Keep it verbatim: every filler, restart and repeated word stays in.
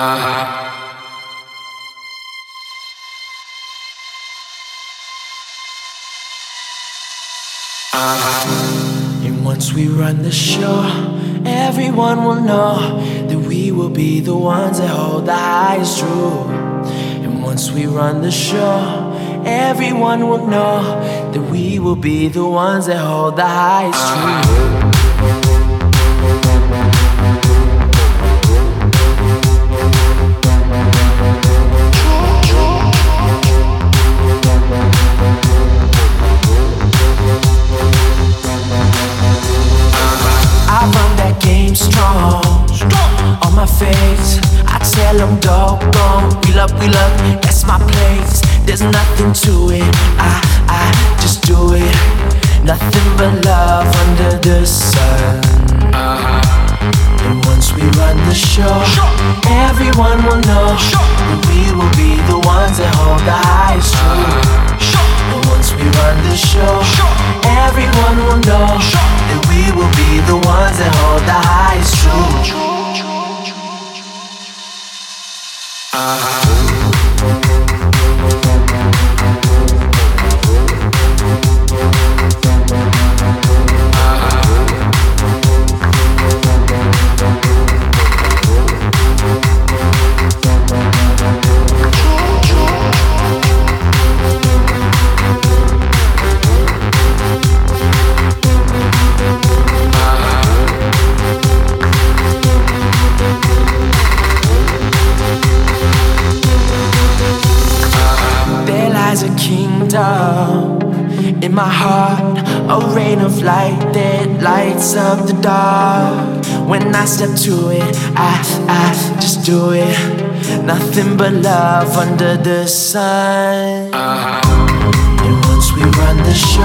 And once we run the show, everyone will know that we will be the ones that hold the highest truth. And once we run the show, everyone will know that we will be the ones that hold the highest truth. I run that game strong, on my face. I tell them doggone, wheel up, wheel up, that's my place. There's nothing to it, I, I just do it. Nothing but love under the sun. And once we run the show, everyone will know that we will be the ones that hold the highest truth. And once we run the show, everyone will know that we will be the ones that hold the highest truth. There's a kingdom in my heart, a rain of light that lights up the dark. When I step to it, I, I just do it. Nothing but love under the sun. And once we run the show,